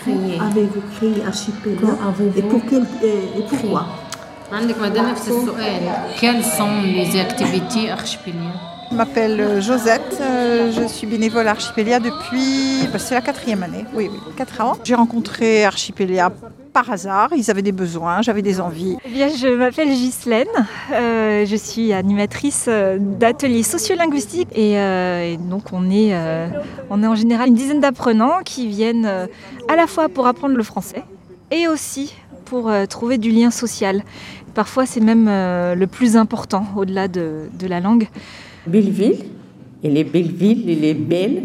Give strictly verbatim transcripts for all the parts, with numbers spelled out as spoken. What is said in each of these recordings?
créé. Avez-vous créé Archipelia? Quand avez-vous Et pour quel, et, et pourquoi? عندك مدام نفس السؤال. Quelles sont les activités Archipelia? Je m'appelle Josette, euh, je suis bénévole à Archipelia depuis, bah, c'est la quatrième année, oui, oui, quatre ans. J'ai rencontré Archipelia par hasard, ils avaient des besoins, j'avais des envies. Eh bien, je m'appelle Ghislaine, euh, je suis animatrice d'ateliers sociolinguistiques et, euh, et donc on est, euh, on est en général une dizaine d'apprenants qui viennent euh, à la fois pour apprendre le français et aussi pour euh, trouver du lien social. Parfois c'est même euh, le plus important au-delà de, de la langue. Belleville, elle est Belleville, elle est belle.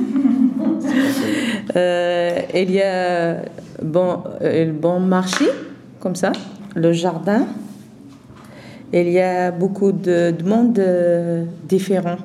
euh, il y a bon, euh, le bon marché, comme ça, le jardin. Il y a beaucoup de, de monde euh, différent.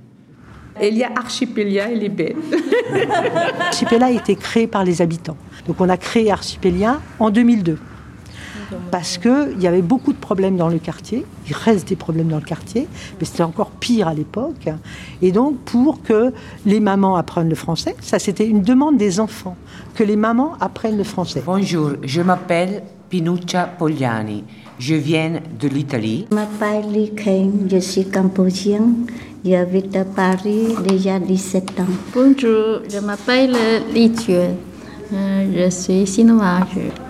Il y a Archipelia, elle est belle. Archipelia a été créé par les habitants. Donc on a créé Archipelia en deux mille deux. Parce qu'il y avait beaucoup de problèmes dans le quartier, il reste des problèmes dans le quartier, mais c'était encore pire à l'époque. Et donc, pour que les mamans apprennent le français, ça c'était une demande des enfants, que les mamans apprennent le français. Bonjour, je m'appelle Pinuccia Pogliani, je viens de l'Italie. Je m'appelle Li Keng, je suis cambodgienne, j'habite à Paris déjà dix-sept ans. Bonjour, je m'appelle Li Tue. Je suis chinoise.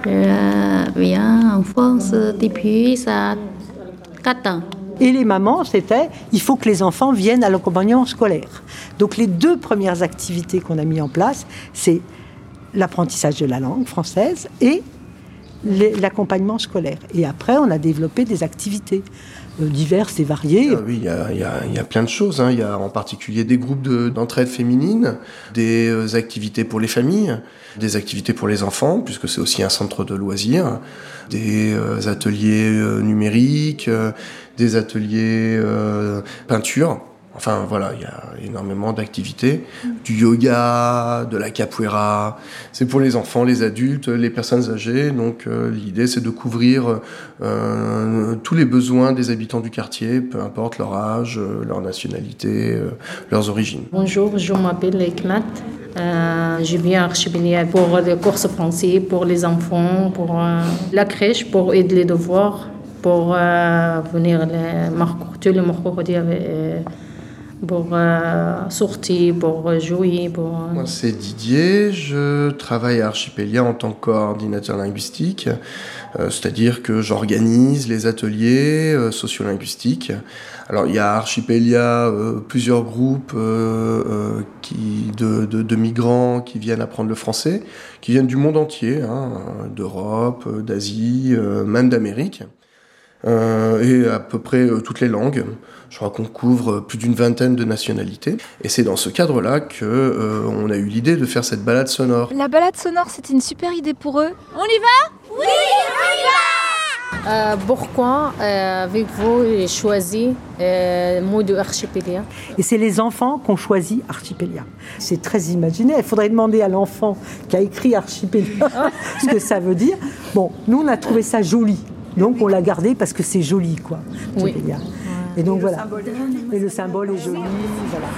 Je viens en France depuis ça quatre ans. Et les mamans, c'était, il faut que les enfants viennent à l'accompagnement scolaire. Donc les deux premières activités qu'on a mis en place, c'est l'apprentissage de la langue française et l'accompagnement scolaire. Et après, on a développé des activités diverses et variées. Ah oui, il y a, il y a, il y a plein de choses. Hein. Il y a en particulier des groupes de, d'entraide féminine, des activités pour les familles, des activités pour les enfants, puisque c'est aussi un centre de loisirs, des euh, ateliers euh, numériques, euh, des ateliers euh, peinture. Enfin voilà, il y a énormément d'activités, du yoga, de la capoeira. C'est pour les enfants, les adultes, les personnes âgées. Donc euh, l'idée c'est de couvrir euh, tous les besoins des habitants du quartier, peu importe leur âge, leur nationalité, euh, leurs origines. Bonjour, je m'appelle Ekmat. Euh, je viens à Archipelia pour les courses français, pour les enfants, pour euh, la crèche, pour aider les devoirs, pour euh, venir les marques, tous les mercredis avec. Euh, pour euh, sortir, pour jouer. Pour... Moi, c'est Didier. Je travaille à Archipelia en tant que coordinateur linguistique, euh, c'est-à-dire que j'organise les ateliers euh, sociolinguistiques. Alors, il y a à Archipelia euh, plusieurs groupes euh, euh, qui, de, de, de migrants qui viennent apprendre le français, qui viennent du monde entier, hein, d'Europe, d'Asie, euh, même d'Amérique, euh, et à peu près euh, toutes les langues. Je crois qu'on couvre plus d'une vingtaine de nationalités. Et c'est dans ce cadre-là qu'on euh, a eu l'idée de faire cette balade sonore. La balade sonore, c'était une super idée pour eux. On y va? Oui, on y va! euh, Pourquoi euh, avez-vous choisi euh, le mot de Archipelia? Et c'est les enfants qui ont choisi Archipelia. C'est très imaginaire. Il faudrait demander à l'enfant qui a écrit Archipelia ce que ça veut dire. Bon, nous, on a trouvé ça joli. Donc, on l'a gardé parce que c'est joli, quoi. Archipelia. Oui. Et donc et voilà. Le et le symbole est joli. Voilà.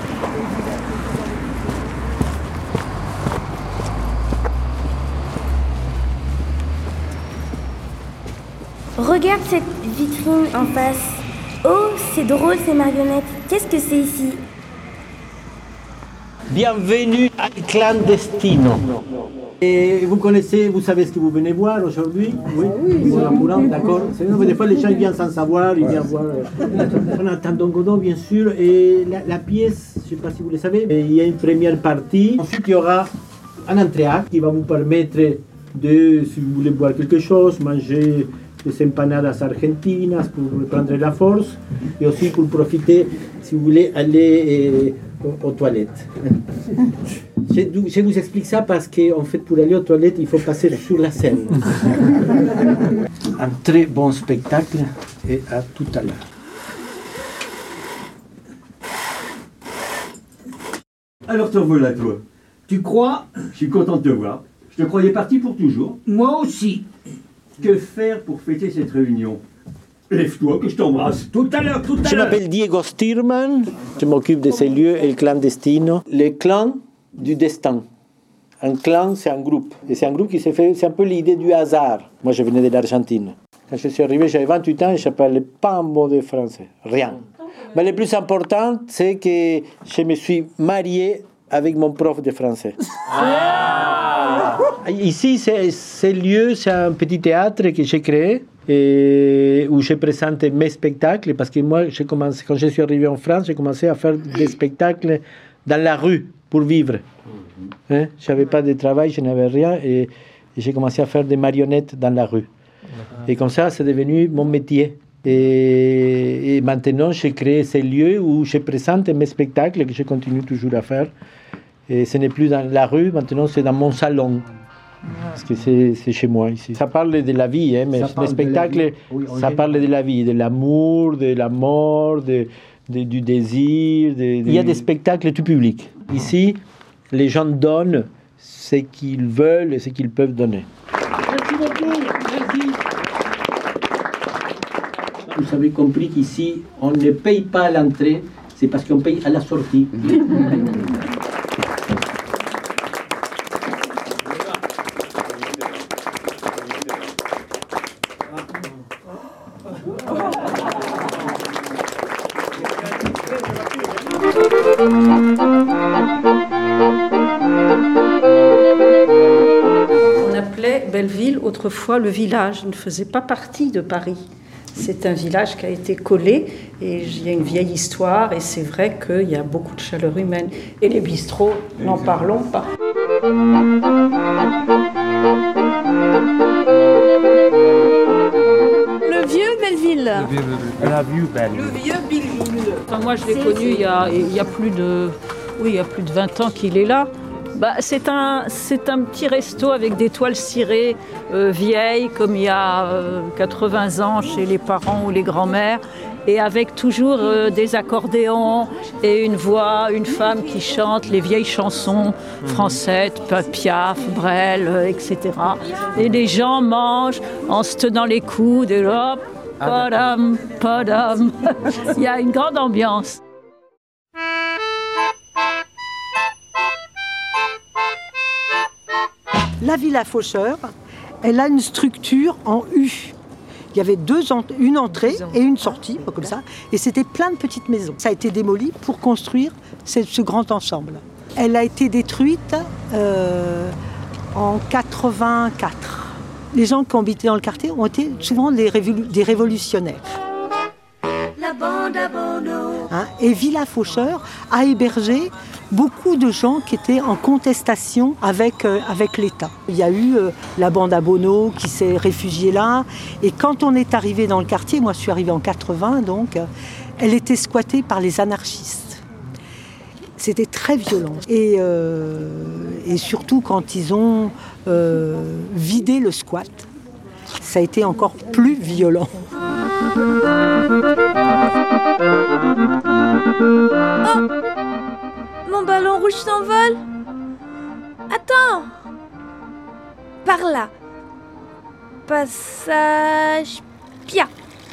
Regarde cette vitrine en face. Oh, c'est drôle ces marionnettes. Qu'est-ce que c'est ici? Bienvenue à Clandestino. Et vous connaissez, vous savez ce que vous venez voir aujourd'hui? Oui, oui, oui. D'accord. Des fois, les gens viennent sans savoir, ils viennent voir. On attend Don Godot, bien sûr, et la, la pièce, je ne sais pas si vous le savez, il y a une première partie. Ensuite, il y aura un entrée-acte qui va vous permettre de, si vous voulez boire quelque chose, manger des empanadas argentinas pour prendre la force, et aussi pour profiter, si vous voulez, aller aux, aux toilettes. Je, je vous explique ça parce qu'en fait, pour aller aux toilettes, il faut passer sur la scène. Un très bon spectacle et à tout à l'heure. Alors te voilà, toi. Tu crois? Je suis content de te voir. Je te croyais parti pour toujours. Moi aussi. Que faire pour fêter cette réunion? Lève-toi que je t'embrasse. Tout à l'heure, tout à l'heure. Je m'appelle Diego Stirman. Je m'occupe de ces lieux, El Clandestino. Le clan du destin. Un clan, c'est un groupe. Et c'est un groupe qui s'est fait, c'est un peu l'idée du hasard. Moi, je venais de l'Argentine. Quand je suis arrivé, j'avais vingt-huit ans et je ne parlais pas un mot de français. Rien. Mais le plus important, c'est que je me suis marié avec mon prof de français. Ah. Ici, c'est, c'est le lieu, c'est un petit théâtre que j'ai créé et où je présente mes spectacles. Parce que moi, j'ai commencé, quand je suis arrivé en France, j'ai commencé à faire des spectacles dans la rue pour vivre. Hein? Je n'avais pas de travail, je n'avais rien et, et j'ai commencé à faire des marionnettes dans la rue. Et comme ça, c'est devenu mon métier. Et, et maintenant, j'ai créé ces lieux où je présente mes spectacles que je continue toujours à faire. Et ce n'est plus dans la rue, maintenant c'est dans mon salon. Parce que c'est, c'est chez moi ici. Ça parle de la vie, hein, mais mes spectacles, oui, ça parle de la vie, de l'amour, de la mort, de, de, du désir. De, de... Il y a des spectacles tout public. Ici, les gens donnent ce qu'ils veulent et ce qu'ils peuvent donner. Merci beaucoup. Merci. Vous avez compris qu'ici, on ne paye pas à l'entrée, c'est parce qu'on paye à la sortie. On appelait Belleville autrefois le village, il ne faisait pas partie de Paris. C'est un village qui a été collé et il y a une vieille histoire et c'est vrai qu'il y a beaucoup de chaleur humaine. Et les bistrots, n'en parlons pas. Le vieux Belleville. Le vieux Belleville. Le vieux Belleville. Enfin, moi, je l'ai connu il y, a, il y a plus de, oui, il y a plus de vingt ans qu'il est là. Bah, c'est, un, c'est un petit resto avec des toiles cirées euh, vieilles, comme il y a euh, quatre-vingts ans chez les parents ou les grands-mères, et avec toujours euh, des accordéons et une voix, une femme qui chante les vieilles chansons françaises, Piaf, Brel, euh, et cetera. Et les gens mangent en se tenant les coudes, et hop, padam, padam. Il y a une grande ambiance. La Villa Faucheur, elle a une structure en U. Il y avait deux en- une entrée et une sortie, comme ça, et c'était plein de petites maisons. Ça a été démoli pour construire ce, ce grand ensemble. Elle a été détruite euh, en quatre-vingt-quatre. Les gens qui ont habité dans le quartier ont été souvent des, révolu- des révolutionnaires. La bande à Bono. Hein, et Villa Faucheur a hébergé beaucoup de gens qui étaient en contestation avec, euh, avec l'État. Il y a eu euh, la bande à Bono qui s'est réfugiée là. Et quand on est arrivé dans le quartier, moi je suis arrivée en quatre-vingts, donc, euh, elle était squattée par les anarchistes. C'était très violent. Et, euh, et surtout quand ils ont euh, vidé le squat, ça a été encore plus violent. Oh, mon ballon rouge s'envole. Attends. Par là. Passage Pia.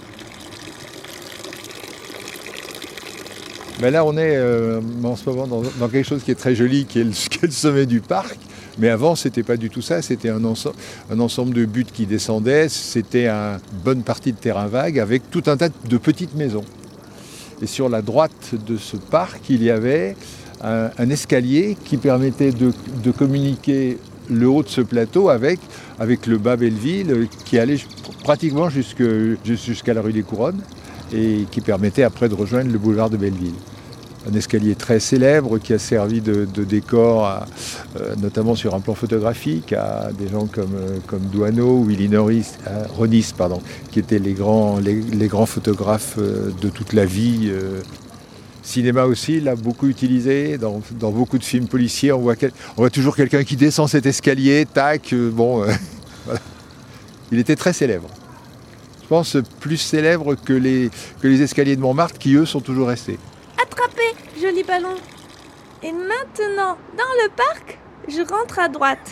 Ben là, on est euh, en ce moment dans, dans quelque chose qui est très joli, qui est le, qui est le sommet du parc. Mais avant, c'était pas du tout ça. C'était un, ense- un ensemble de buttes qui descendaient. C'était une bonne partie de terrain vague avec tout un tas de petites maisons. Et sur la droite de ce parc, il y avait un, un escalier qui permettait de, de communiquer le haut de ce plateau avec, avec le bas Belleville, qui allait pratiquement jusque, jusqu'à la rue des Couronnes et qui permettait après de rejoindre le boulevard de Belleville. Un escalier très célèbre qui a servi de, de décor, à, euh, notamment sur un plan photographique, à des gens comme, euh, comme Douaneau ou Willy Norris, euh, Ronis, pardon, qui étaient les grands, les, les grands photographes euh, de toute la vie. Euh. Cinéma aussi, l'a beaucoup utilisé. Dans, dans beaucoup de films policiers, on voit, quel, on voit toujours quelqu'un qui descend cet escalier, tac, euh, bon, euh, voilà. Il était très célèbre. Je pense plus célèbre que les, que les escaliers de Montmartre qui, eux, sont toujours restés. Attrapé, joli ballon. Et maintenant, dans le parc, je rentre à droite.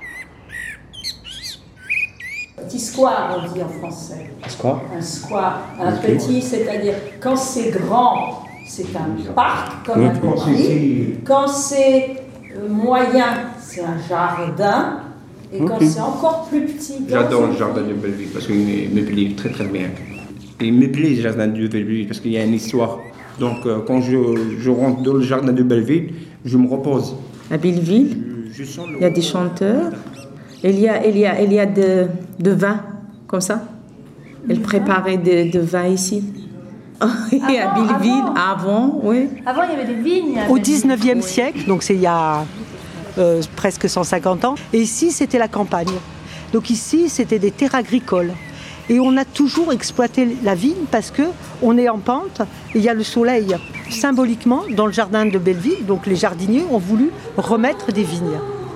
Petit square, on dit en français. Un square. Un square. Un Ok. petit, c'est-à-dire quand c'est grand, c'est un parc, comme Oui. un petit. Quand c'est euh, moyen, c'est un jardin. Et quand Okay. c'est encore plus petit. J'adore le jardin de Belleville parce qu'il me plaît très très bien. Il me plaît le jardin de Belleville parce qu'il y a une histoire. Donc euh, quand je, je rentre dans le jardin de Belleville, je me repose. À Belleville, Je, je sens le... il y a des chanteurs. Il y a, il y a, il y a de, de vin, comme ça. Elle préparait de, de vin ici. Et à Avant, Belleville, avant, oui. Avant, il y avait des vignes. Au dix-neuvième siècle, donc c'est il y a euh, presque cent cinquante ans, et ici c'était la campagne. Donc ici c'était des terres agricoles. Et on a toujours exploité la vigne parce que on est en pente et il y a le soleil. Symboliquement, dans le jardin de Belleville, donc les jardiniers ont voulu remettre des vignes.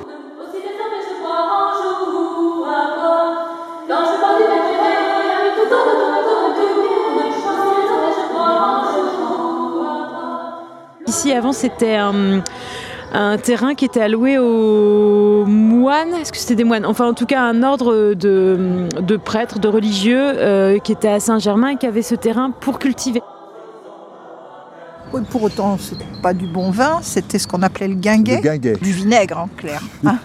Ici, avant, c'était un, un terrain qui était alloué aux moines. Est-ce que c'était des moines? Enfin, en tout cas, un ordre de, de prêtres, de religieux euh, qui était à Saint-Germain et qui avait ce terrain pour cultiver. Oui, pour autant, ce n'était pas du bon vin, c'était ce qu'on appelait le guinguet. Le guinguet. Du vinaigre, en clair. Hein.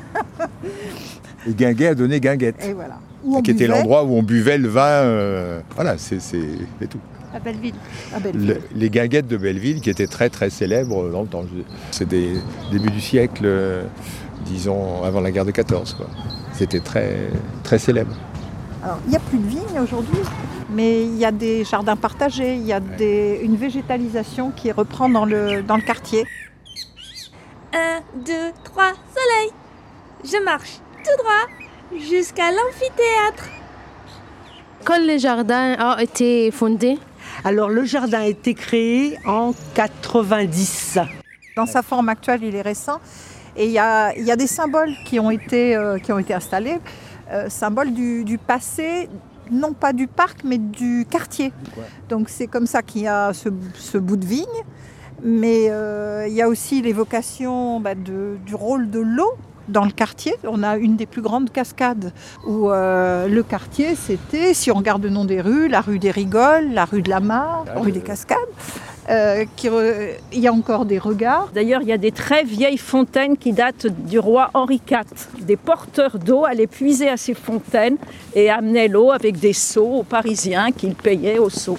Et Guinguet a donné Guinguette. Et voilà. Où on qui était buvait. l'endroit où on buvait le vin. euh, voilà, c'est c'est- c'est tout. À Belleville. À Belleville. Le- les guinguettes de Belleville qui étaient très très célèbres dans le temps. C'est des débuts du siècle, euh, disons avant la guerre de quatorze. quoi. C'était très très célèbre. Alors, il n'y a plus de vignes aujourd'hui, mais il y a des jardins partagés, il y a des, une végétalisation qui reprend dans le, dans le quartier. Un, deux, trois, soleil. Je marche tout droit jusqu'à l'amphithéâtre. Quand le jardin a été fondé? Alors le jardin a été créé en quatre-vingt-dix. Dans sa forme actuelle, il est récent. Et il y a, il y a des symboles qui ont été, euh, qui ont été installés, euh, symboles du, du passé, non pas du parc, mais du quartier. Donc c'est comme ça qu'il y a ce, ce bout de vigne. Mais euh, il y a aussi l'évocation bah, de, du rôle de l'eau dans le quartier. On a une des plus grandes cascades où euh, le quartier, c'était, si on regarde le nom des rues, la rue des Rigoles, la rue de la Mare, la rue des Cascades. Euh, qui re- il y a encore des regards. D'ailleurs, il y a des très vieilles fontaines qui datent du roi Henri quatre. Des porteurs d'eau allaient puiser à ces fontaines et amenaient l'eau avec des seaux aux Parisiens qu'ils payaient aux seaux.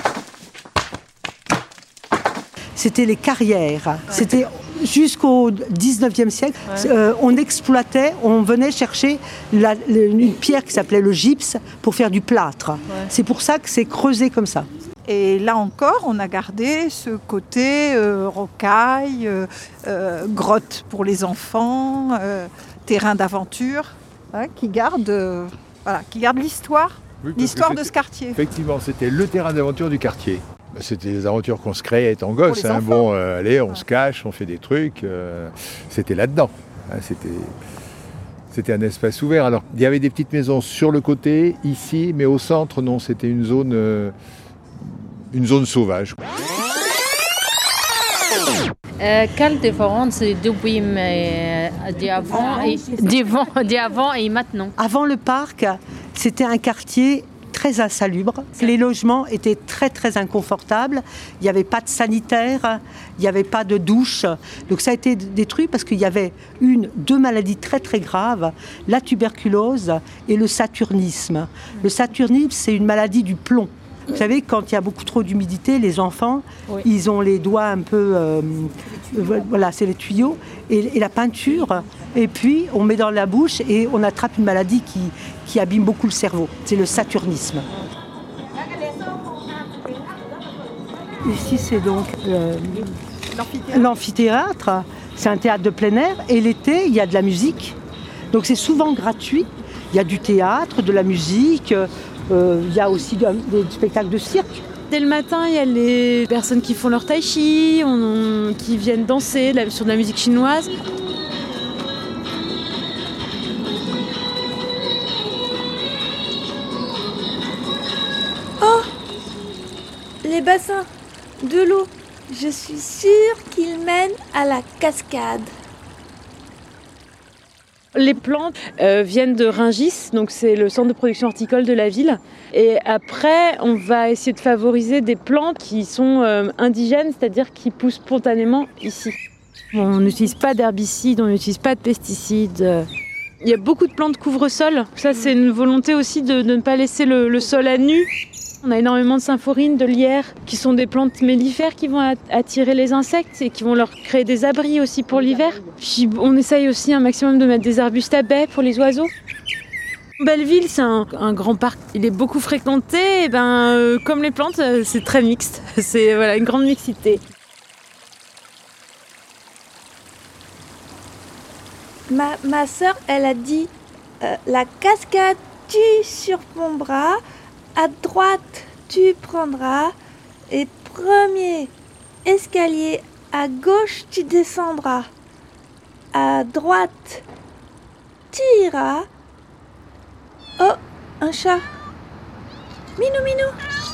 C'était les carrières. C'était jusqu'au dix-neuvième siècle. Ouais. Euh, on exploitait, on venait chercher la- le- une pierre qui s'appelait le gypse pour faire du plâtre. C'est pour ça que c'est creusé comme ça. Et là encore, on a gardé ce côté euh, rocaille, euh, euh, grotte pour les enfants, euh, terrain d'aventure, hein, qui garde, euh, voilà, qui garde l'histoire, Oui, parce l'histoire que de c'était- ce quartier. Effectivement, c'était le terrain d'aventure du quartier. Bah, C'était les aventures qu'on se créait étant gosse. les hein. enfants. Bon, euh, allez, on se cache, on fait des trucs. euh, c'était là-dedans. hein. C'était, c'était un espace ouvert. Alors, il y avait des petites maisons sur le côté, ici, mais au centre, non. C'était une zone, euh, une zone sauvage. Euh, quelle différence depuis mais, d'avant et, d'avant, d'avant et maintenant? Avant le parc, c'était un quartier très insalubre. Les logements étaient très très inconfortables. Il n'y avait pas de sanitaire, il n'y avait pas de douche. Donc ça a été détruit parce qu'il y avait une, deux maladies très très graves, la tuberculose et le saturnisme. Le saturnisme, c'est une maladie du plomb. Vous savez, quand il y a beaucoup trop d'humidité, les enfants, Oui. ils ont les doigts un peu... euh, voilà, c'est les tuyaux. Et, et la peinture, et puis on met dans la bouche et on attrape une maladie qui, qui abîme beaucoup le cerveau. C'est le saturnisme. Ici, c'est donc euh, l'amphithéâtre. C'est un théâtre de plein air. Et l'été, il y a de la musique. Donc c'est souvent gratuit. Il y a du théâtre, de la musique. Euh, il y a aussi des, des spectacles de cirque. Dès le matin, il y a les personnes qui font leur tai chi, on- qui viennent danser de la- sur de la musique chinoise. Oh, les bassins de l'eau. Je suis sûre qu'ils mènent à la cascade. Les plantes euh, viennent de Rungis, donc c'est le centre de production horticole de la ville. Et après, on va essayer de favoriser des plantes qui sont euh, indigènes, c'est-à-dire qui poussent spontanément ici. On n'utilise pas d'herbicides, on n'utilise pas de pesticides. Il y a beaucoup de plantes couvre-sol. Ça, c'est une volonté aussi de, de ne pas laisser le, le sol à nu. On a énormément de symphorines, de lierres, qui sont des plantes mellifères qui vont attirer les insectes et qui vont leur créer des abris aussi pour l'hiver. Puis on essaye aussi un maximum de mettre des arbustes à baies pour les oiseaux. Belleville, c'est un, un grand parc. Il est beaucoup fréquenté. Et ben, euh, comme les plantes, c'est très mixte. C'est voilà, une grande mixité. Ma, ma soeur, elle a dit euh, la cascade, tu surplomberas, à droite, tu prendras, et premier escalier, à gauche, tu descendras, à droite, tu iras. Oh, un chat. Minou, minou.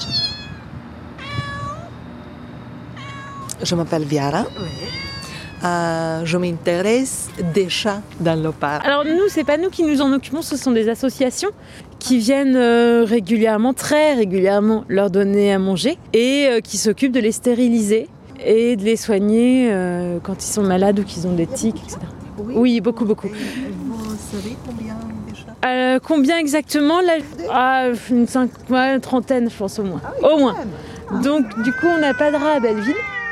Je m'appelle Viara. Oui. Euh, je m'intéresse des chats dans le parc. Alors nous, c'est pas nous qui nous en occupons, ce sont des associations qui viennent euh, régulièrement, très régulièrement, leur donner à manger et euh, qui s'occupent de les stériliser et de les soigner euh, quand ils sont malades ou qu'ils ont des tiques, et cetera. Oui, oui beaucoup, beaucoup. Vous savez combien de chats euh, Combien exactement là, ah, une, cinq, ouais, une trentaine, je pense au moins. Ah oui, au moins. Ah. Donc du coup, on n'a pas de rats à Belleville.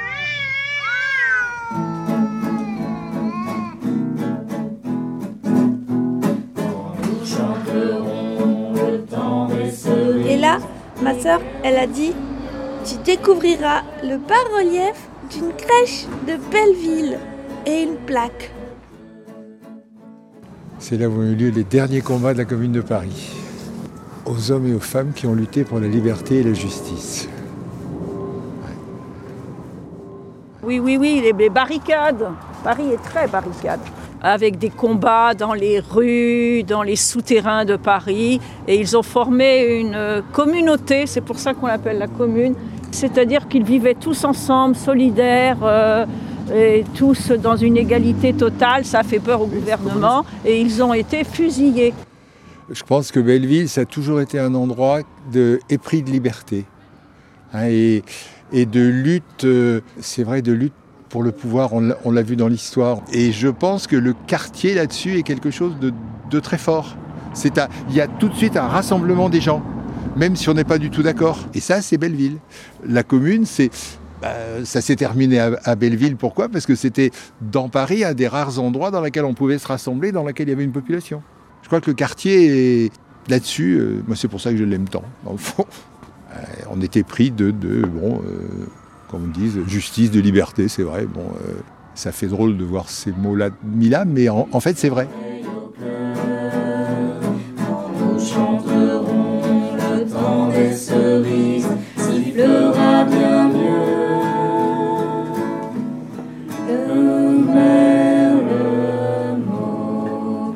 Et là, ma sœur, elle a dit, tu découvriras le bas-relief d'une crèche de Belleville et une plaque. C'est là où ont eu lieu les derniers combats de la Commune de Paris, aux hommes et aux femmes qui ont lutté pour la liberté et la justice. Oui, oui, oui, les, les barricades. Paris est très barricade. Avec des combats dans les rues, dans les souterrains de Paris. Et ils ont formé une communauté, c'est pour ça qu'on l'appelle la commune. C'est-à-dire qu'ils vivaient tous ensemble, solidaires, euh, et tous dans une égalité totale. Ça a fait peur au gouvernement et ils ont été fusillés. Je pense que Belleville, ça a toujours été un endroit de épris de liberté. Hein, et, et de lutte, euh, c'est vrai, de lutte pour le pouvoir, on l'a, on l'a vu dans l'histoire. Et je pense que le quartier là-dessus est quelque chose de, de très fort. C'est à, il y a tout de suite un rassemblement des gens, même si on n'est pas du tout d'accord. Et ça, c'est Belleville. La commune, c'est, bah, ça s'est terminé à, à Belleville. Pourquoi ? Parce que c'était dans Paris un des rares endroits dans lesquels on pouvait se rassembler, dans lequel il y avait une population. Je crois que le quartier est là-dessus, euh, moi c'est pour ça que je l'aime tant, dans le fond. Euh, on était pris de, de bon... Euh, comme on dit, justice, de liberté, c'est vrai. Bon, euh, ça fait drôle de voir ces mots-là mis là, mais en, en fait, c'est vrai. Nous chanterons le temps des cerises, sifflera bien mieux. Le merle mot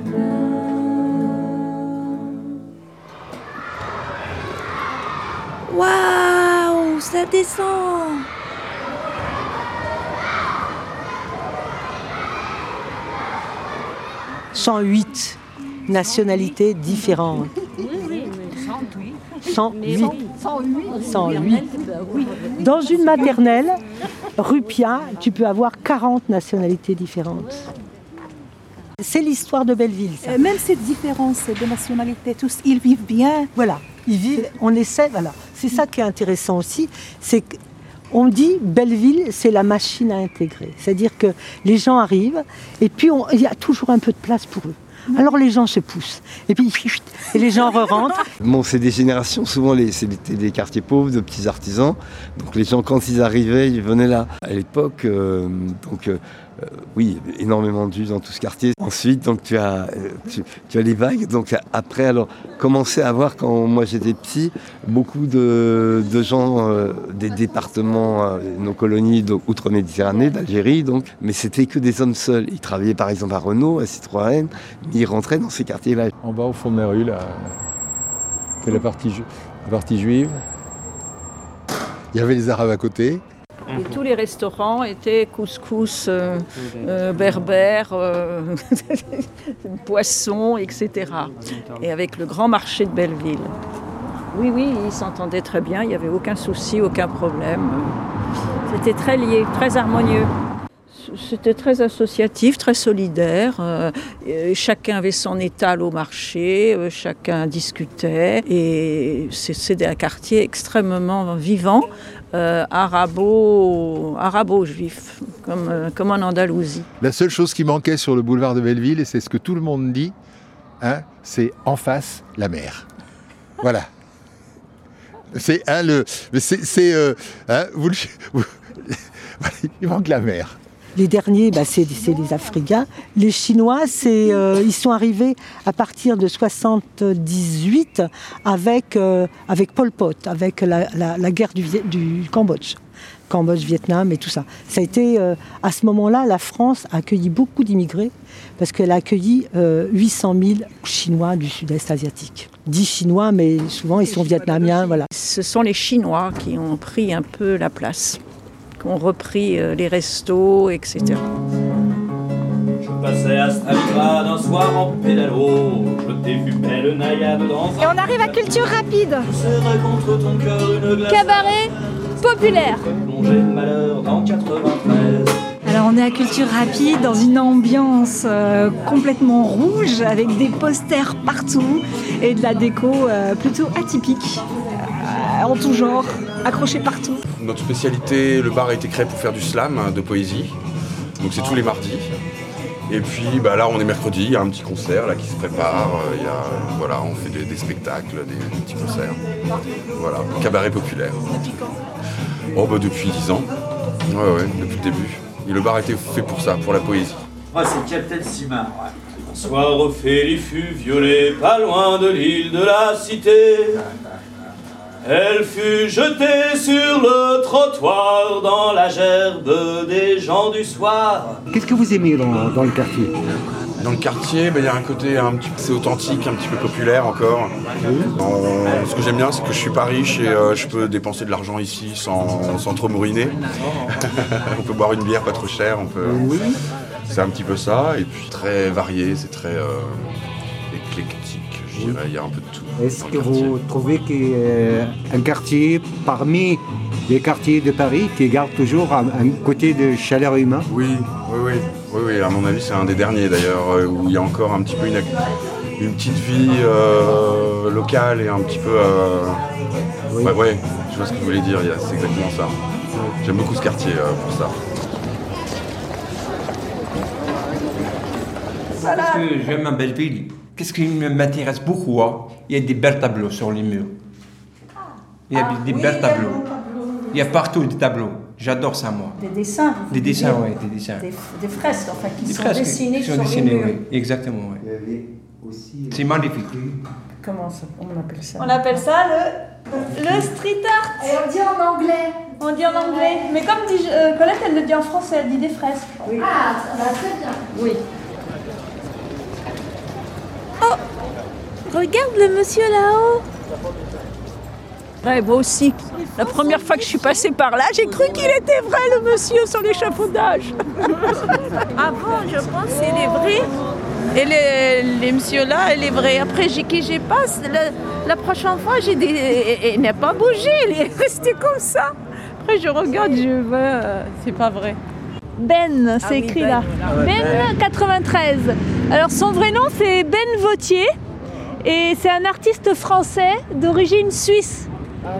Waouh, ça descend. cent huit nationalités différentes. cent huit. cent huit. Dans une maternelle, Rupia, tu peux avoir quarante nationalités différentes. C'est l'histoire de Belleville, ça. Et même cette différence de nationalité, tous, ils vivent bien. Voilà, ils vivent, on essaie, voilà. C'est ça qui est intéressant aussi, c'est que on dit Belleville, c'est la machine à intégrer. C'est-à-dire que les gens arrivent et puis on, il y a toujours un peu de place pour eux. Alors les gens se poussent et puis et les gens re-rentrent. Bon, c'est des générations, souvent les, c'était des quartiers pauvres, de petits artisans. Donc les gens, quand ils arrivaient, ils venaient là. À l'époque, euh, donc euh, euh, oui, il y avait énormément de juifs dans tout ce quartier. Ensuite, donc tu as, euh, tu, tu as les vagues. Donc après, alors commencer à voir quand moi j'étais petit, beaucoup de, de gens euh, des départements, euh, nos colonies outre-Méditerranée, d'Algérie, donc, mais c'était que des hommes seuls. Ils travaillaient par exemple à Renault, à Citroën. Ils rentraient dans ces quartiers-là. En bas, au fond de la rue, là, c'est la partie, ju- la partie juive. Il y avait les Arabes à côté. Et tous les restaurants étaient couscous, euh, euh, berbères, euh, poissons, et cetera. Et avec le grand marché de Belleville. Oui, oui, ils s'entendaient très bien, il n'y avait aucun souci, aucun problème. C'était très lié, très harmonieux. C'était très associatif, très solidaire. Euh, chacun avait son étal au marché, euh, chacun discutait. Et c'est un quartier extrêmement vivant, euh, arabo, arabo-juif, comme, euh, comme en Andalousie. La seule chose qui manquait sur le boulevard de Belleville, et c'est ce que tout le monde dit, hein, c'est en face la mer. Voilà. C'est hein, le, c'est euh, hein, vous, le, vous, il manque la mer. Les derniers, bah, c'est les Africains. Les Chinois, euh, ils sont arrivés à partir de soixante-dix-huit avec, euh, avec Pol Pot, avec la, la, la guerre du, du Cambodge. Cambodge, Vietnam et tout ça. Ça a été, euh, à ce moment-là, la France a accueilli beaucoup d'immigrés parce qu'elle a accueilli euh, huit cent mille Chinois du sud-est asiatique. dix Chinois, mais souvent ils sont vietnamiens. Voilà. Ce sont les Chinois qui ont pris un peu la place, qui ont repris euh, les restos, et cetera. Je passais à Stalingrad un soir en pédalo, je t'ai vu belle naïade dans un... Et on arrive à Culture Rapide. Je serrais contre ton cœur une glace... Cabaret populaire. Plongé de malheur dans quatre-vingt-treize. Alors on est à Culture Rapide dans une ambiance euh, complètement rouge avec des posters partout et de la déco euh, plutôt atypique, euh, en tout genre, accrochée partout. Notre spécialité, le bar a été créé pour faire du slam, de poésie, donc c'est tous les mardis. Et puis bah, là on est mercredi, il y a un petit concert là, qui se prépare, il y a, voilà, on fait des, des spectacles, des, des petits concerts. Voilà, cabaret populaire. Oh bah depuis dix ans, ouais ouais, depuis le début. Et le bar a été fait pour ça, pour la poésie. Moi oh, c'est Captain Sima. Ouais. Bonsoir au les fut violée, pas loin de l'île de la Cité. Elle fut jetée sur le trottoir dans la gerbe des gens du soir. Qu'est-ce que vous aimez dans, dans le quartier? Dans le quartier, bah, y a un côté un petit peu c'est authentique, un petit peu populaire encore. Dans, ce que j'aime bien, c'est que je suis pas riche et euh, je peux dépenser de l'argent ici sans, sans trop mouriner. On peut boire une bière pas trop chère, on peut. C'est un petit peu ça, et puis très varié, c'est très euh, éclectique, je dirais, il y a un peu de tout. Est-ce que vous trouvez qu'un euh, quartier parmi les quartiers de Paris qui garde toujours un, un côté de chaleur humain? Oui, oui, oui. Oui, oui, à mon avis, c'est un des derniers d'ailleurs, où il y a encore un petit peu une, une petite vie euh, locale et un petit peu... Euh... Oui. Ouais, ouais, je vois ce que vous voulez dire, c'est exactement ça. J'aime beaucoup ce quartier euh, pour ça. Parce que j'aime à Belleville. Qu'est-ce qui m'intéresse beaucoup, hein? Il y a des belles tableaux sur les murs. Il y a ah, des oui, belles tableaux. Il y a partout des tableaux. J'adore ça, moi. Des dessins. Des dessins, oui, des dessins. Des, des fresques, enfin, qui des sont fresques dessinées qui sont sur dessinées, les murs. Oui, exactement, oui. C'est magnifique. Comment ça, on appelle ça? On appelle ça le, le street art. Et on dit en anglais. On dit en anglais. Mais comme dit euh, Colette, elle le dit en français, elle dit des fresques. Oui. Ah, ça va très bien. Oui. Oh, regarde le monsieur là-haut. Ouais, moi aussi. La première fois que je suis passée par là, j'ai cru qu'il était vrai, le monsieur sur l'échafaudage. Ah bon, je pense qu'il est vrai. Et les, les messieurs là, il est vrai. Après, j'ai qui j'ai pas. La, la prochaine fois, j'ai dit, il n'a pas bougé, il est resté comme ça. Après, je regarde, je vois, euh, c'est pas vrai. Ben, c'est ah oui, écrit ben, là. Ben, Ben quatre-vingt-treize. Alors son vrai nom c'est Ben Vautier et c'est un artiste français d'origine suisse.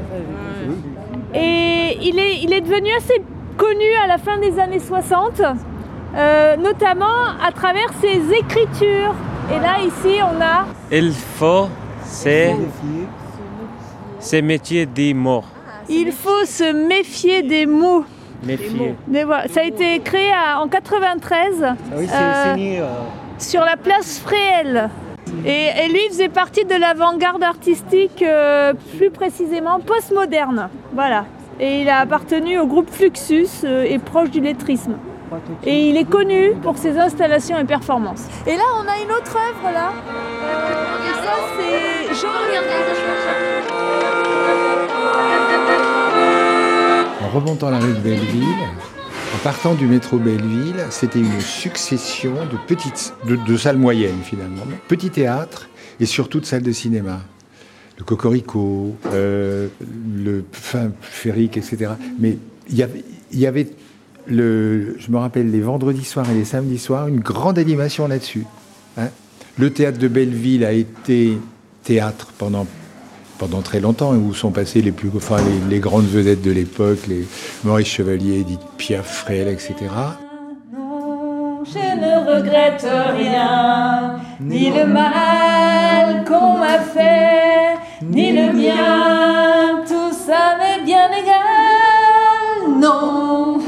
Et il est, il est devenu assez connu à la fin des années soixante, euh, notamment à travers ses écritures. Et là ici on a... Il faut se méfier des mots. Il faut se méfier des mots. Méfier. Ça a été créé en quatre-vingt-treize ah oui, euh, signé, euh... sur la place Fréhel. Et, et lui, il faisait partie de l'avant-garde artistique, euh, plus précisément postmoderne. Voilà. Et il a appartenu au groupe Fluxus euh, et proche du lettrisme. Et il est connu pour ses installations et performances. Et là, on a une autre œuvre là. Euh, et ça, c'est Jean. En remontant la rue de Belleville, en partant du métro Belleville, c'était une succession de petites, de, de salles moyennes finalement, petits théâtres et surtout de salles de cinéma. Le Cocorico, euh, le enfin, Féric, et cetera. Mais il y avait, il y avait le, je me rappelle les vendredis soirs et les samedis soirs, une grande animation là-dessus. Hein. Le théâtre de Belleville a été théâtre pendant, pendant très longtemps, où sont passées les, plus, enfin, les, les grandes vedettes de l'époque, les Maurice Chevalier, Edith Piaf, Fréhel, et cetera. Je ne regrette rien, ni le mal qu'on m'a fait, ni le mien, tout ça m'est bien égal, non.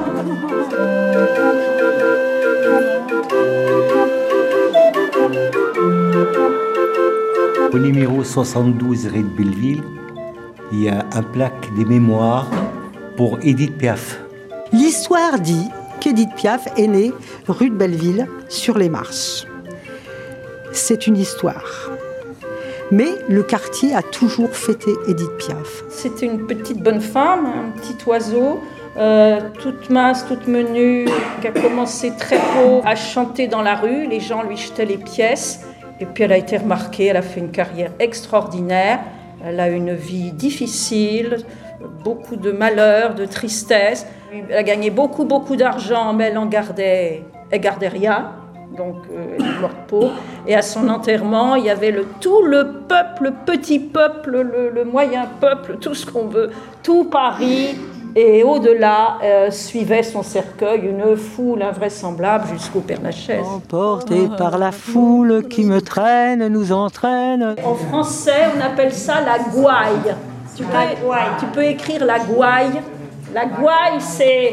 Au numéro soixante-douze rue de Belleville, il y a un plaque des mémoires pour Edith Piaf. L'histoire dit qu'Edith Piaf est née rue de Belleville, sur les Marches. C'est une histoire. Mais le quartier a toujours fêté Edith Piaf. C'était une petite bonne femme, un petit oiseau, euh, toute mince, toute menue, qui a commencé très tôt à chanter dans la rue. Les gens lui jetaient les pièces. Et puis elle a été remarquée, elle a fait une carrière extraordinaire. Elle a une vie difficile, beaucoup de malheur, de tristesse. Elle a gagné beaucoup, beaucoup d'argent, mais elle en gardait, elle gardait rien. Donc euh, elle est morte pauvre. Et à son enterrement, il y avait le, tout le peuple, le petit peuple, le, le moyen peuple, tout ce qu'on veut, tout Paris. Et au-delà, euh, suivait son cercueil une foule invraisemblable jusqu'au Père-Lachaise. Emporté par la foule qui me traîne, nous entraîne. En français, on appelle ça la gouaille. Tu peux, tu peux écrire la gouaille. La gouaille, c'est...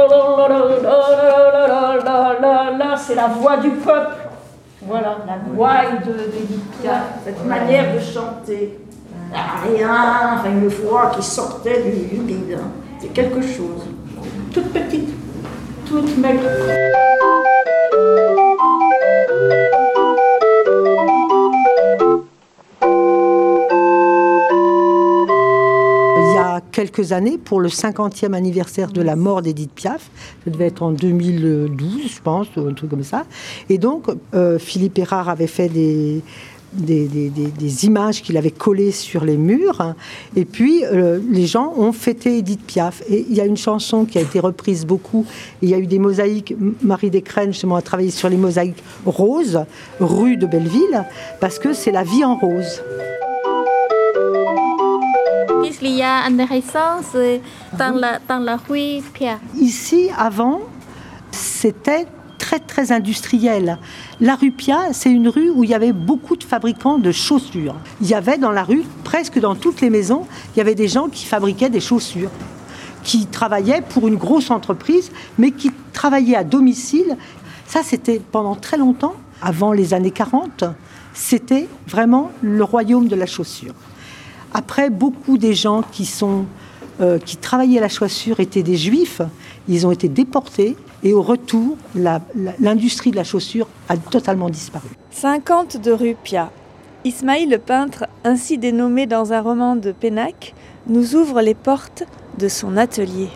C'est la voix du peuple. Voilà, la gouaille d'Edith Piaf, cette manière de chanter. Rien, enfin, une voix qui sortait du bide. C'est quelque chose. Toute petite, toute maigre. Il y a quelques années, pour le cinquantième anniversaire de la mort d'Edith Piaf, ça devait être en deux mille douze, je pense, un truc comme ça. Et donc, euh, Philippe Erard avait fait des... Des, des, des, des images qu'il avait collées sur les murs. Hein. Et puis, euh, les gens ont fêté Edith Piaf. Et il y a une chanson qui a été reprise beaucoup. Il y a eu des mosaïques. Marie Descrènes, justement, a travaillé sur les mosaïques roses, rue de Belleville, parce que c'est la vie en rose. Qu'est-ce qu'il y a intéressant dans la, dans la rue Piaf? Ici, avant, c'était très, très industriel. La rue Piaf, c'est une rue où il y avait beaucoup de fabricants de chaussures. Il y avait dans la rue, presque dans toutes les maisons, il y avait des gens qui fabriquaient des chaussures, qui travaillaient pour une grosse entreprise, mais qui travaillaient à domicile. Ça, c'était pendant très longtemps, avant les années quarante, c'était vraiment le royaume de la chaussure. Après, beaucoup des gens qui, sont, euh, qui travaillaient la chaussure étaient des juifs. Ils ont été déportés. Et au retour, la, la, l'industrie de la chaussure a totalement disparu. cinquante de rue Piaf. Ismaïl le peintre, ainsi dénommé dans un roman de Pénac, nous ouvre les portes de son atelier.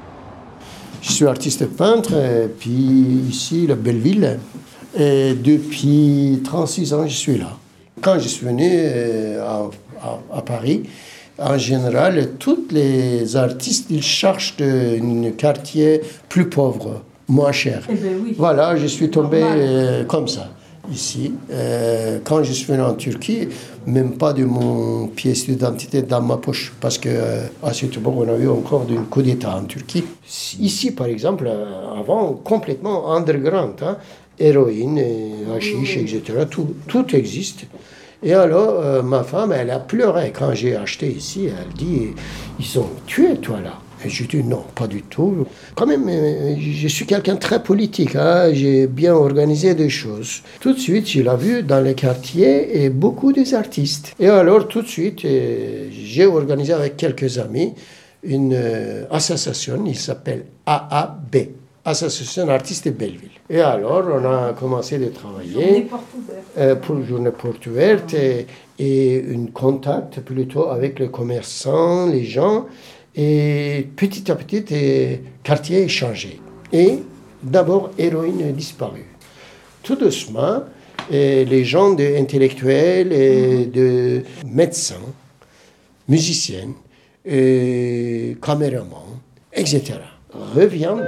Je suis artiste peintre, et puis ici, la Belleville, et depuis trente-six ans, je suis là. Quand je suis venu à, à, à Paris, en général, tous les artistes, ils cherchent un quartier plus pauvre, moins cher. Eh ben oui. Voilà, je suis tombé euh, comme ça, ici. Euh, quand je suis venu en Turquie, même pas de mon pièce d'identité dans ma poche, parce qu'à euh, cette époque, on avait encore un coup d'État en Turquie. Ici, par exemple, avant, complètement underground, hein, héroïne, hashish, et cetera, tout, tout existe. Et alors, euh, ma femme, elle a pleuré quand j'ai acheté ici. Elle dit, ils ont tué toi là. Et je dis, non, pas du tout. Quand même, euh, je suis quelqu'un de très politique. Hein, j'ai bien organisé des choses. Tout de suite, je l'ai vu dans les quartiers et beaucoup des artistes. Et alors, tout de suite, euh, j'ai organisé avec quelques amis une euh, association. Il s'appelle A A B. Association Artistes de Belleville. Et alors, on a commencé à travailler. Journée porte ouverte. Euh, pour journée porte ouverte et, et un contact plutôt avec les commerçants, les gens. Et petit à petit, le quartier est changé. Et d'abord, héroïne est disparue. Tout doucement, et les gens de, intellectuels et de médecins, musiciens, et caméramans, et cetera reviennent.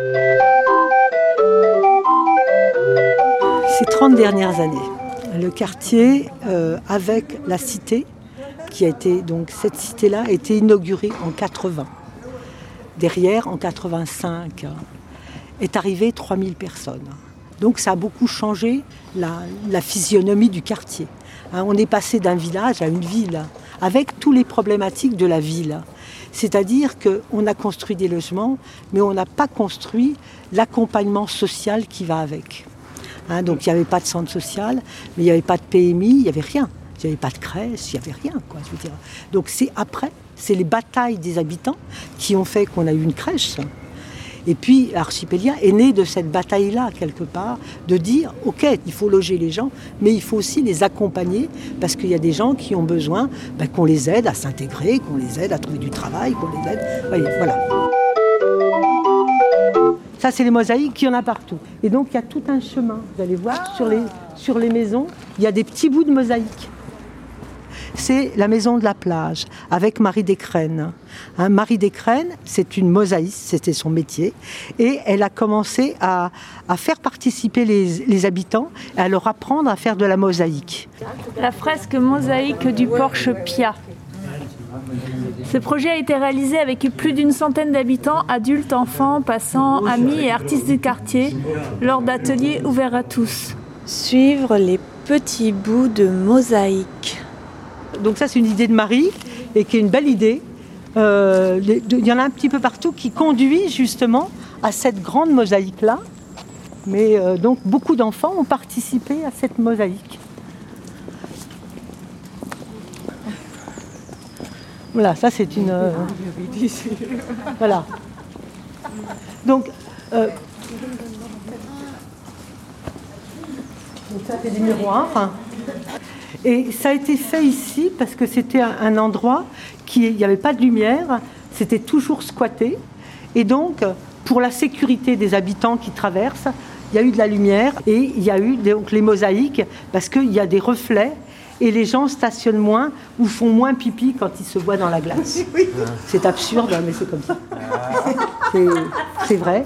Ces trente dernières années, le quartier, euh, avec la cité, qui a été, donc cette cité-là a été inaugurée en quatre-vingts. Derrière, en quatre-vingt-cinq, est arrivé trois mille personnes. Donc ça a beaucoup changé la, la physionomie du quartier. Hein, on est passé d'un village à une ville, avec tous les problématiques de la ville. C'est-à-dire qu'on a construit des logements, mais on n'a pas construit l'accompagnement social qui va avec. Hein, donc il n'y avait pas de centre social, mais il n'y avait pas de P M I, il n'y avait rien. Il n'y avait pas de crèche, il n'y avait rien, quoi, je veux dire. Donc c'est après, c'est les batailles des habitants qui ont fait qu'on a eu une crèche. Et puis Archipélia est né de cette bataille-là, quelque part, de dire, ok, il faut loger les gens, mais il faut aussi les accompagner, parce qu'il y a des gens qui ont besoin ben, qu'on les aide à s'intégrer, qu'on les aide à trouver du travail, qu'on les aide... Voyez, voilà. Ça, c'est les mosaïques, il y en a partout. Et donc, il y a tout un chemin. Vous allez voir, sur les, sur les maisons, il y a des petits bouts de mosaïque. C'est la maison de la plage, avec Marie Descraines. Hein, Marie Descraines, c'est une mosaïste, c'était son métier. Et elle a commencé à, à faire participer les, les habitants, et à leur apprendre à faire de la mosaïque. La fresque mosaïque du Porche Pia. Ce projet a été réalisé avec plus d'une centaine d'habitants, adultes, enfants, passants, amis et artistes du quartier, lors d'ateliers ouverts à tous. Suivre les petits bouts de mosaïque. Donc ça, c'est une idée de Marie, et qui est une belle idée. Euh, il y en a un petit peu partout qui conduit justement à cette grande mosaïque-là. Mais euh, donc beaucoup d'enfants ont participé à cette mosaïque. Voilà, ça c'est une... Euh... Voilà. Donc, euh... Donc ça c'est des miroirs. Et ça a été fait ici parce que c'était un, un endroit qui, il n'y avait pas de lumière, c'était toujours squatté. Et donc, pour la sécurité des habitants qui traversent, il y a eu de la lumière et il y a eu donc les mosaïques parce qu'il y a des reflets et les gens stationnent moins ou font moins pipi quand ils se voient dans la glace. C'est absurde, mais c'est comme ça. C'est, c'est vrai.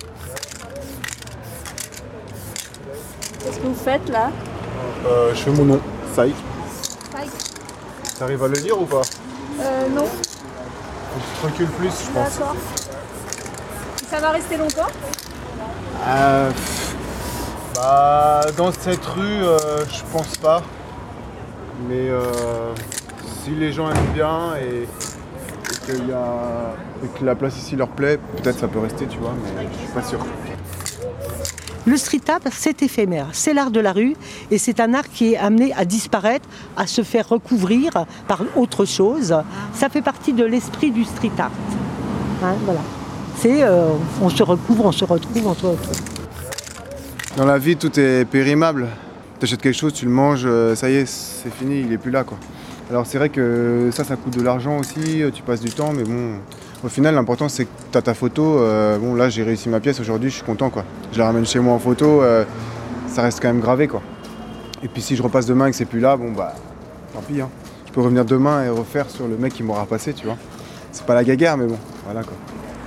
Qu'est-ce que vous faites là? euh, Je fais mon nom. Saïk. Saïk. T'arrives à le lire ou pas? Euh, non. Je recule plus, je pense. D'accord. Ça va rester longtemps? euh, Bah, dans cette rue, euh, je pense pas. Mais euh, si les gens aiment bien et, et, qu'il y a, et que la place ici leur plaît, peut-être ça peut rester, tu vois, mais je suis pas sûr. Le street art, c'est éphémère, c'est l'art de la rue et c'est un art qui est amené à disparaître, à se faire recouvrir par autre chose. Ça fait partie de l'esprit du street art. Hein, voilà. C'est, euh, on se recouvre, on se retrouve, on se retrouve. Dans la vie, tout est périmable. Tu achètes quelque chose, tu le manges, ça y est, c'est fini, il est plus là, quoi. Alors c'est vrai que ça, ça coûte de l'argent aussi, tu passes du temps, mais bon... Au final, l'important, c'est que tu as ta photo. Euh, bon, là, j'ai réussi ma pièce aujourd'hui, je suis content, quoi. Je la ramène chez moi en photo, euh, ça reste quand même gravé, quoi. Et puis si je repasse demain et que c'est plus là, bon, bah, tant pis, hein. Je peux revenir demain et refaire sur le mec qui m'aura passé, tu vois. C'est pas la guéguerre, mais bon, voilà, quoi.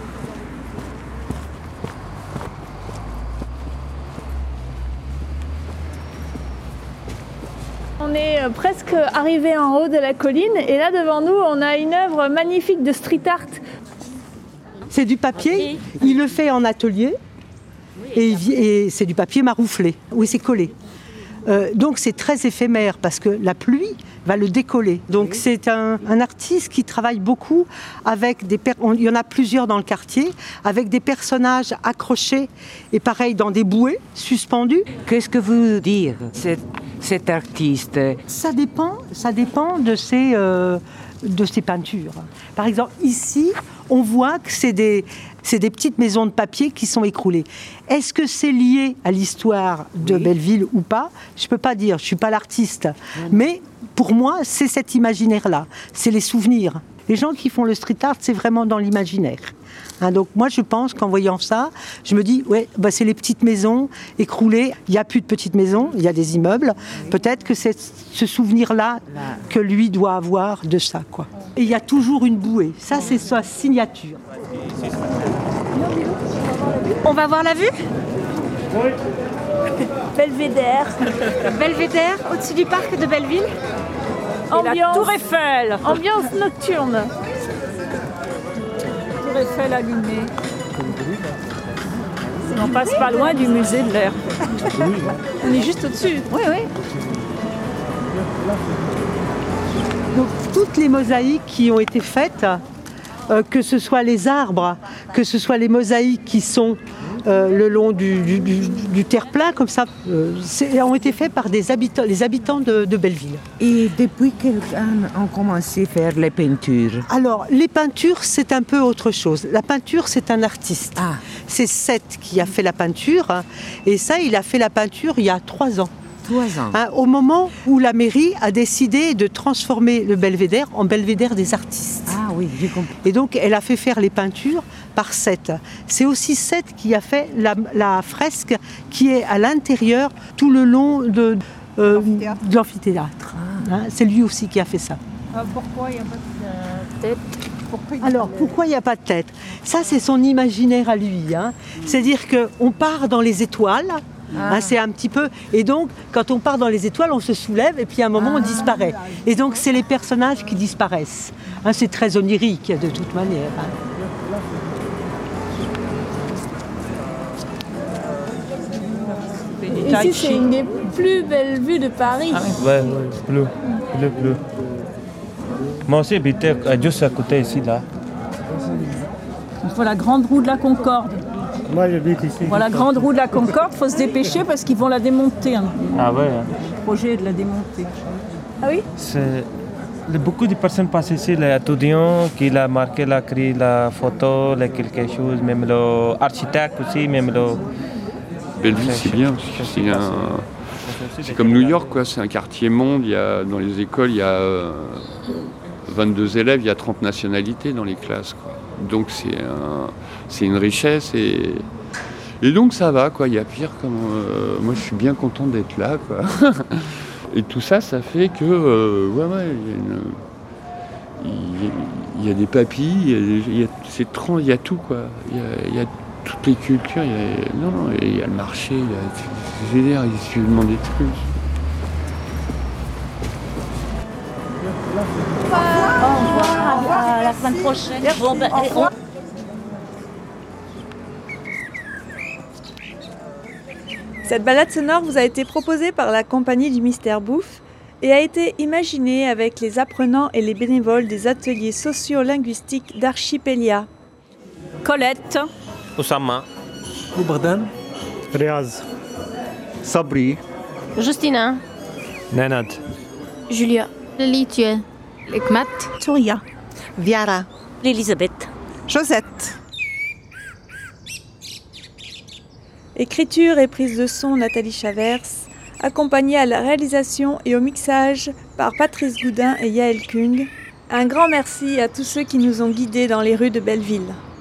On est presque arrivé en haut de la colline et là devant nous on a une œuvre magnifique de street art. C'est du papier, il le fait en atelier et, et c'est du papier marouflé, oui c'est collé. Euh, donc c'est très éphémère parce que la pluie va le décoller. Donc c'est un, un artiste qui travaille beaucoup avec des... Per- on, il y en a plusieurs dans le quartier, avec des personnages accrochés et pareil dans des bouées suspendus. Qu'est-ce que vous dire cet, cet artiste? Ça dépend, ça dépend de ses, euh, de ses peintures. Par exemple ici, on voit que c'est des... C'est des petites maisons de papier qui sont écroulées. Est-ce que c'est lié à l'histoire de oui. Belleville ou pas? Je ne peux pas dire, je ne suis pas l'artiste. Mmh. Mais pour moi, c'est cet imaginaire-là, c'est les souvenirs. Les gens qui font le street art, c'est vraiment dans l'imaginaire. Hein, donc moi, je pense qu'en voyant ça, je me dis, ouais, bah, c'est les petites maisons écroulées. Il n'y a plus de petites maisons, il y a des immeubles. Oui. Peut-être que c'est ce souvenir-là Là. que lui doit avoir de ça, quoi. Et il y a toujours une bouée. Ça, c'est sa signature. On va voir la vue? Oui. Belvédère. Belvédère, au-dessus du parc de Belleville. Ambiance, Et la Tour Eiffel. Ambiance nocturne. Tour Eiffel allumée. On passe pas loin du musée de l'air. On est juste au-dessus. Oui, oui. Donc toutes les mosaïques qui ont été faites, euh, que ce soit les arbres, que ce soit les mosaïques qui sont euh, le long du, du, du, du terre-plein, comme ça, euh, ont été faites par des habitants, les habitants de, de Belleville. Et depuis quel temps on commencé à faire les peintures? Alors, les peintures, c'est un peu autre chose. La peinture, c'est un artiste. Ah. C'est Seth qui a fait la peinture, hein, et ça, il a fait la peinture il y a trois ans. Trois ans. Hein, au moment où la mairie a décidé de transformer le belvédère en belvédère des artistes. Ah oui, j'ai compris. Et donc, elle a fait faire les peintures par Seth. C'est aussi Seth qui a fait la, la fresque qui est à l'intérieur, tout le long de, euh, de l'amphithéâtre. Ah. Hein, c'est lui aussi qui a fait ça. Ah, pourquoi il n'y a pas de tête? Pourquoi Alors, pourquoi il n'y a pas de tête? Ça, c'est son imaginaire à lui. Hein. C'est-à-dire qu'on part dans les étoiles. Ah. Hein, c'est un petit peu... Et donc, quand on part dans les étoiles, on se soulève et puis à un moment, ah. on disparaît. Et donc, c'est les personnages qui disparaissent. Hein, c'est très onirique, de toute manière. Hein. Ici, c'est une des plus belles vues de Paris. Ah, ouais, ouais, bleu, bleu, bleu. Moi aussi, j'habitais juste à côté ici, là. On voit la grande roue de la Concorde. Moi, j'habite ici. Voilà, la grande roue de la Concorde, il faut se dépêcher parce qu'ils vont la démonter. Hein. Ah ouais. Hein. Le projet est de la démonter. Ah oui? C'est... Beaucoup de personnes passent ici, les étudiants qui ont marqué, la créé la photo, la quelque chose, même l'architecte aussi, même le... Belleville, c'est bien, parce que c'est un... C'est comme New York, quoi. C'est un quartier monde. Il y a, dans les écoles, il y a vingt-deux élèves, il y a trente nationalités dans les classes, quoi. Donc c'est, un, c'est une richesse et, et donc ça va, quoi. Il y a pire. Comme, euh, moi, je suis bien content d'être là, quoi. Et tout ça, ça fait que euh, ouais, ouais, il y, a il y a des papilles, il y a, il y a, c'est trans, il y a tout, quoi. Il y a, il y a toutes les cultures. Il y a, non, non, il y a le marché. Il y a, c'est génial. Il suffit de demander plus. Au revoir, à la semaine prochaine. Bon, ben, au revoir. Cette balade sonore vous a été proposée par la compagnie du Mystère Bouffe et a été imaginée avec les apprenants et les bénévoles des ateliers socio-linguistiques d'Archipélia. Colette. Oussama. Oubardan. Riaz. Sabri. Justina. Nenad. Julia. Lithie. Ekmat. Touria. Viara. Elisabeth. Josette. Écriture et prise de son Nathalie Chavers, accompagnée à la réalisation et au mixage par Patrice Goudin et Yael Kung. Un grand merci à tous ceux qui nous ont guidés dans les rues de Belleville.